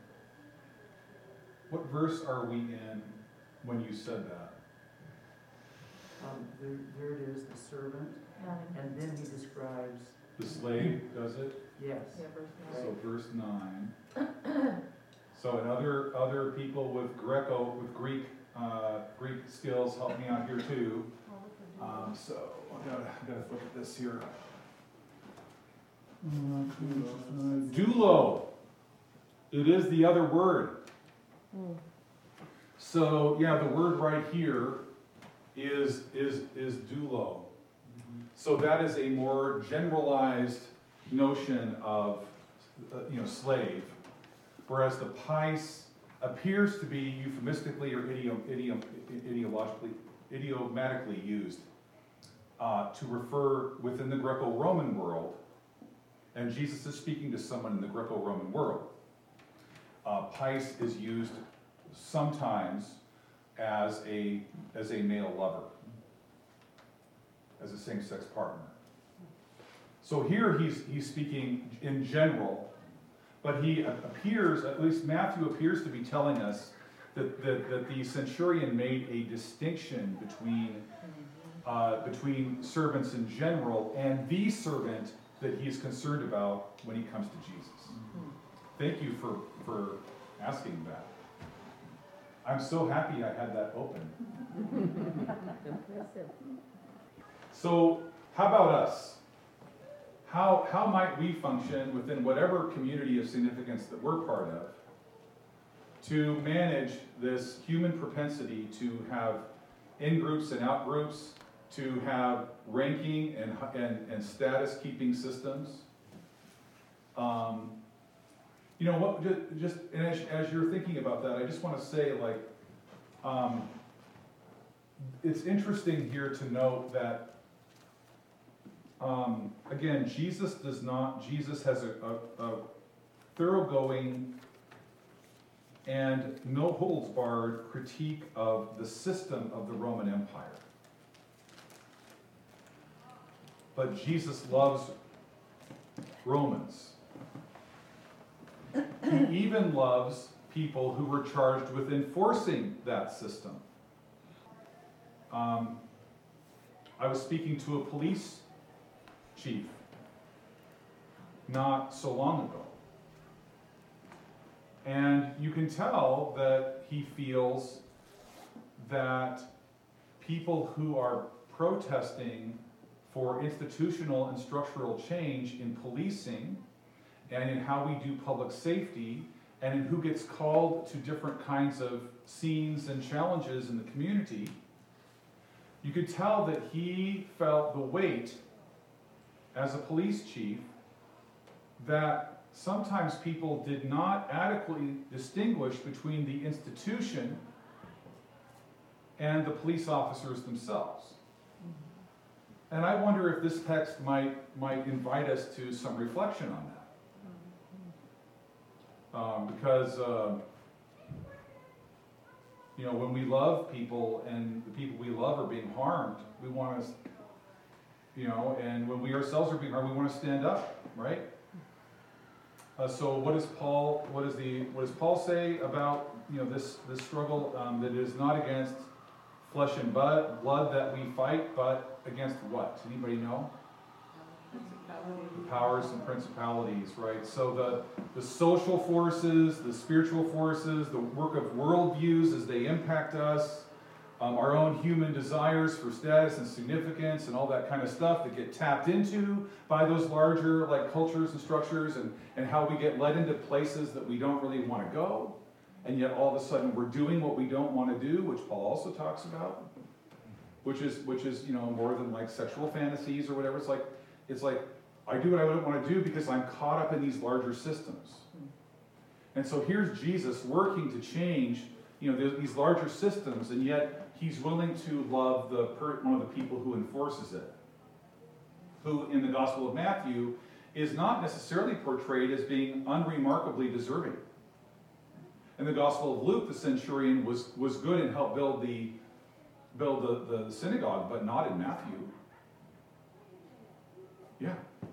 What verse are we in when you said that? There it is, the servant, and then he describes, The slave does it. yes. Yeah, verse So 9. verse 9. So and other people with Greek skills help me out here too. So I gotta look at this here. Doulo. It is the other word. Mm. So yeah, the word right here is doulo. So that is a more generalized notion of slave, whereas the pais appears to be euphemistically or idiomatically used to refer within the Greco-Roman world, and Jesus is speaking to someone in the Greco-Roman world. Pais is used sometimes as a male lover, as a same-sex partner. So here he's speaking in general, but he appears, at least Matthew appears to be telling us that the centurion made a distinction between servants in general and the servant that he's concerned about when he comes to Jesus. Thank you for asking that. I'm so happy I had that open. Impressive. So how about us? How might we function within whatever community of significance that we're part of to manage this human propensity to have in-groups and out-groups, to have ranking and status-keeping systems? Just and as you're thinking about that, I just want to say, it's interesting here to note that again, Jesus has a thoroughgoing and no holds barred critique of the system of the Roman Empire. But Jesus loves Romans. He even loves people who were charged with enforcing that system. I was speaking to a police chief not so long ago. And you can tell that he feels that people who are protesting for institutional and structural change in policing and in how we do public safety and in who gets called to different kinds of scenes and challenges in the community, you could tell that he felt the weight as a police chief that sometimes people did not adequately distinguish between the institution and the police officers themselves. And I wonder if this text might invite us to some reflection on that. Because when we love people and the people we love are being harmed, we want to, and when we ourselves are being harmed, we want to stand up, right? So what does Paul say about this struggle that is not against flesh and blood that we fight, but against what? Anybody know? The powers and principalities, right? So the social forces, the spiritual forces, the work of worldviews as they impact us, our own human desires for status and significance and all that kind of stuff that get tapped into by those larger cultures and structures, and how we get led into places that we don't really want to go, and yet all of a sudden we're doing what we don't want to do, which Paul also talks about, which is more than sexual fantasies or whatever. It's like I do what I don't want to do because I'm caught up in these larger systems. And so here's Jesus working to change these larger systems, and yet he's willing to love one of the people who enforces it, who in the Gospel of Matthew is not necessarily portrayed as being unremarkably deserving. In the Gospel of Luke, the centurion was good and helped build the synagogue, but not in Matthew. Yeah.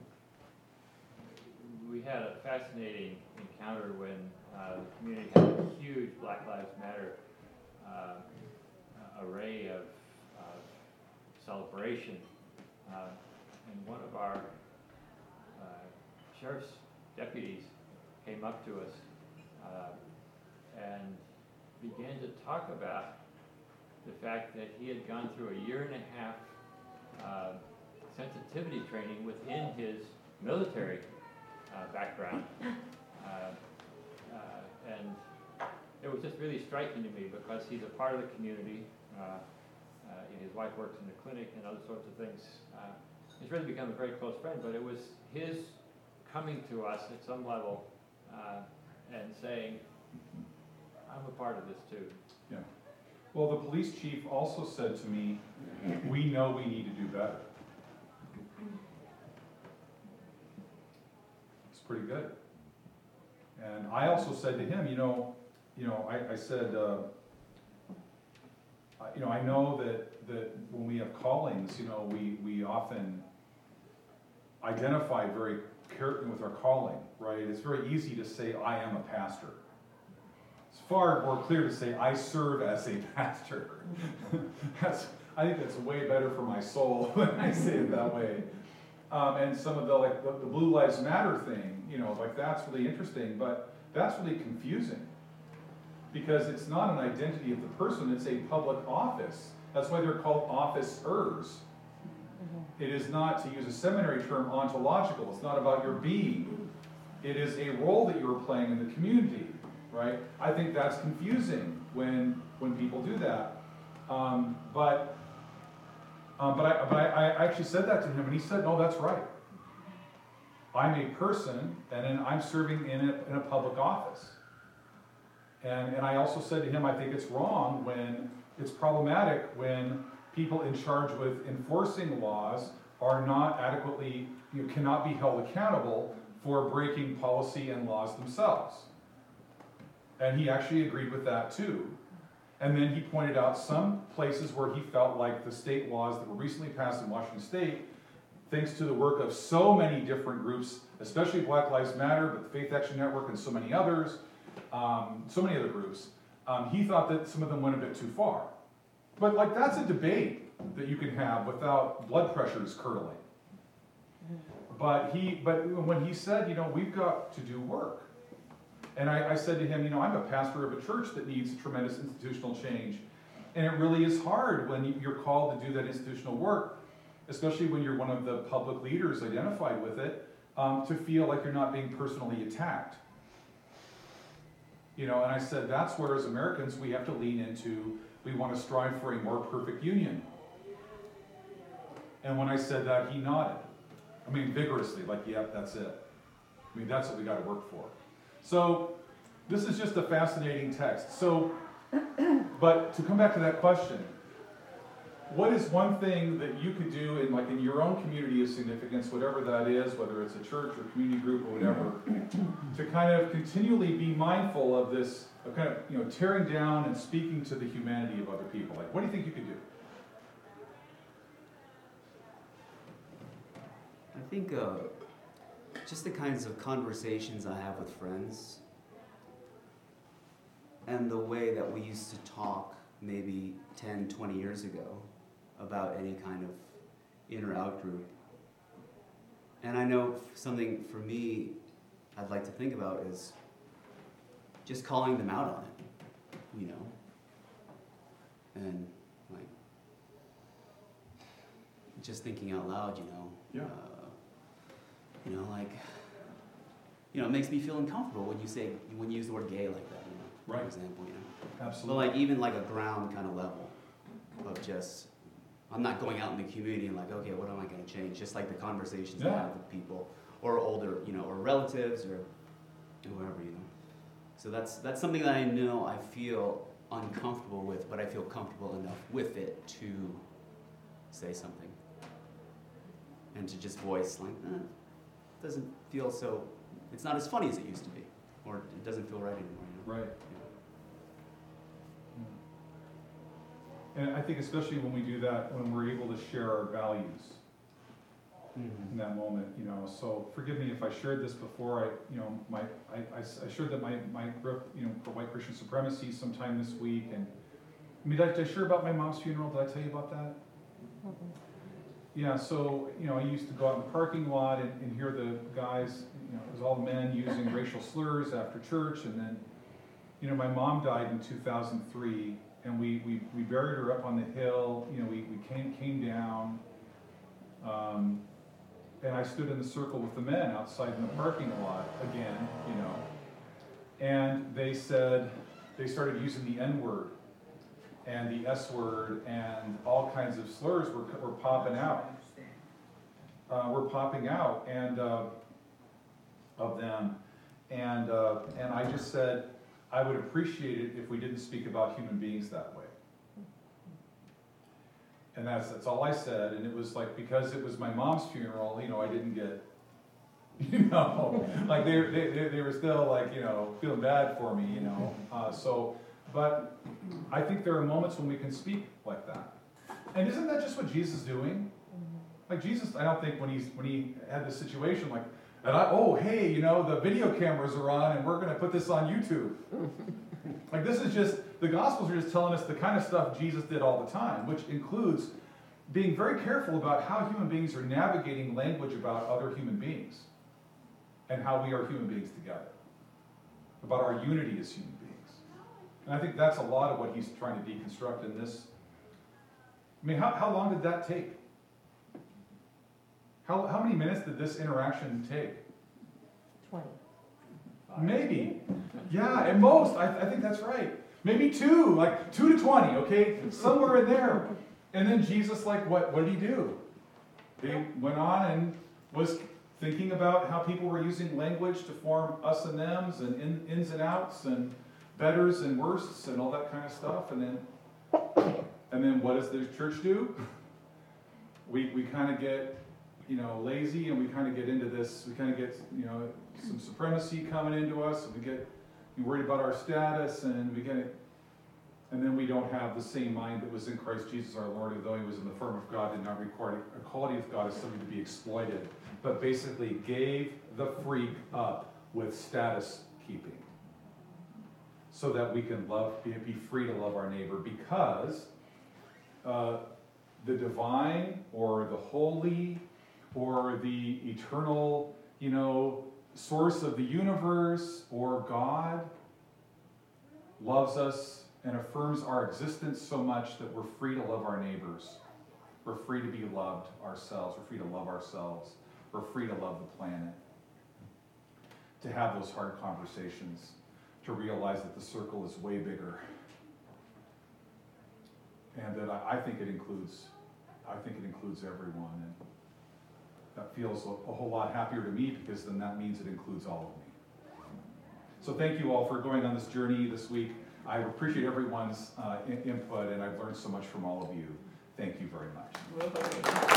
We had a fascinating encounter when the community had a huge Black Lives Matter array of corporation. And one of our sheriff's deputies came up to us and began to talk about the fact that he had gone through a 1.5 year sensitivity training within his military background. And it was just really striking to me because he's a part of the community. His wife works in the clinic and other sorts of things. He's really become a very close friend, but it was his coming to us at some level and saying, I'm a part of this too. Yeah. Well, the police chief also said to me, we know we need to do better. It's pretty good. And I also said to him, I said, I know that when we have callings, we often identify very carefully with our calling, right? It's very easy to say, I am a pastor. It's far more clear to say, I serve as a pastor. I think that's way better for my soul when I say it that way. And some of the Blue Lives Matter thing, that's really interesting, but that's really confusing. Because it's not an identity of the person, it's a public office. That's why they're called officers. It is not, to use a seminary term, ontological. It's not about your being. It is a role that you're playing in the community, right? I think that's confusing when people do that. But I actually said that to him, and he said, no, that's right. I'm a person, and I'm serving in a public office. And I also said to him, I think it's wrong when it's problematic when people in charge with enforcing laws are not adequately, cannot be held accountable for breaking policy and laws themselves. And he actually agreed with that too. And then he pointed out some places where he felt like the state laws that were recently passed in Washington State, thanks to the work of so many different groups, especially Black Lives Matter, but the Faith Action Network and so many others, so many other groups, he thought that some of them went a bit too far. But that's a debate that you can have without blood pressures curdling. But when he said, we've got to do work. And I said to him, I'm a pastor of a church that needs tremendous institutional change. And it really is hard when you're called to do that institutional work, especially when you're one of the public leaders identified with it, to feel like you're not being personally attacked. And I said, that's where as Americans we have to lean into, we want to strive for a more perfect union. And when I said that, he nodded. Vigorously, like, yep, that's it. That's what we got to work for. So, this is just a fascinating text. So, but to come back to that question, what is one thing that you could do in your own community of significance, whatever that is, whether it's a church or community group or whatever, to kind of continually be mindful of this, of kind of, tearing down and speaking to the humanity of other people? What do you think you could do? I think just the kinds of conversations I have with friends and the way that we used to talk maybe 10, 20 years ago about any kind of in or out group. And I know something for me I'd like to think about is just calling them out on it, and just thinking out loud, Yeah. It makes me feel uncomfortable when you use the word gay like that, Right. for example, Absolutely. But even a ground kind of level of just, I'm not going out in the community and okay, what am I going to change? Just like the conversations I have with people or older, or relatives or whoever, So that's something that I feel uncomfortable with, but I feel comfortable enough with it to say something. And to just voice doesn't feel so, it's not as funny as it used to be, or it doesn't feel right anymore. Right. And I think especially when we do that, when we're able to share our values in that moment, so forgive me if I shared this before. I shared that my group, for white Christian supremacy sometime this week, and did I share about my mom's funeral? Did I tell you about that? yeah, so, I used to go out in the parking lot and hear the guys, it was all the men using racial slurs after church, and then, my mom died in 2003, and we buried her up on the hill, we came down, and I stood in the circle with the men outside in the parking lot again, and they started using the N-word and the S-word, and all kinds of slurs were popping out. And of them, and I just said I would appreciate it if we didn't speak about human beings that way. And that's all I said, and it was like, because it was my mom's funeral, I didn't get, like they were still like, feeling bad for me, but I think there are moments when we can speak like that. And isn't that just what Jesus is doing? Like Jesus, I don't think when he had this situation, like, hey, the video cameras are on and we're gonna put this on YouTube. Like this is just, the Gospels are just telling us the kind of stuff Jesus did all the time, which includes being very careful about how human beings are navigating language about other human beings and how we are human beings together, about our unity as human beings. And I think that's a lot of what he's trying to deconstruct in this. I mean, how long did that take? How many minutes did this interaction take? 20. Maybe. Yeah, at most. I think that's right. Maybe 2, like 2 to 20, okay? Somewhere in there. And then Jesus, like, what did he do? He went on and was thinking about how people were using language to form us and thems and ins and outs and betters and worsts and all that kind of stuff. And then what does the church do? We kind of get, lazy, and we kind of get into this, we kind of get, some supremacy coming into us, and we get worried about our status, and and then we don't have the same mind that was in Christ Jesus our Lord, who though he was in the form of God, did not require equality with God as something to be exploited, but basically gave the freak up with status keeping, so that we can be free to love our neighbor, because the divine or the holy or the eternal, source of the universe or God loves us and affirms our existence so much that we're free to love our neighbors. We're free to be loved ourselves. We're free to love ourselves. We're free to love the planet. To have those hard conversations, to realize that the circle is way bigger. And that I think it includes everyone. And that feels a whole lot happier to me, because then that means it includes all of me. So thank you all for going on this journey this week. I appreciate everyone's input, and I've learned so much from all of you. Thank you very much.